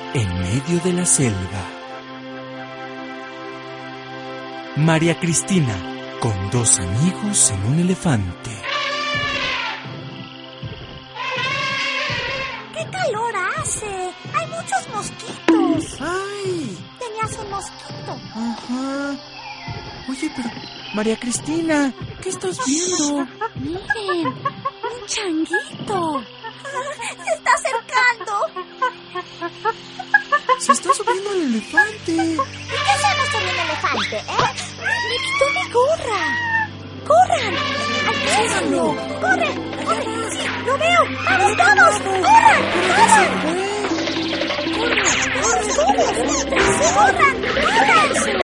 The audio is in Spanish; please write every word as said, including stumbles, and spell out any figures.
en medio de la selva. María Cristina con dos amigos en un elefante. ¡Qué calor hace! ¡Hay muchos mosquitos! ¡Ay! Tenías un mosquito. Ajá. Oye, pero María Cristina, ¿qué estás viendo? Miren, un changuito. Se está acercando. Se está subiendo al elefante. ¿Y qué hacemos con un elefante, eh? Me quitó mi gorra. ¡Corran! ¡Alcánzalo! ¡Corre! ¡Corre! ¡Sí! ¡Lo veo! ¡Vamos todos! ¡Corran! ¡Corran! ¡Corran! ¡Corran! ¡Corran! ¡Corran!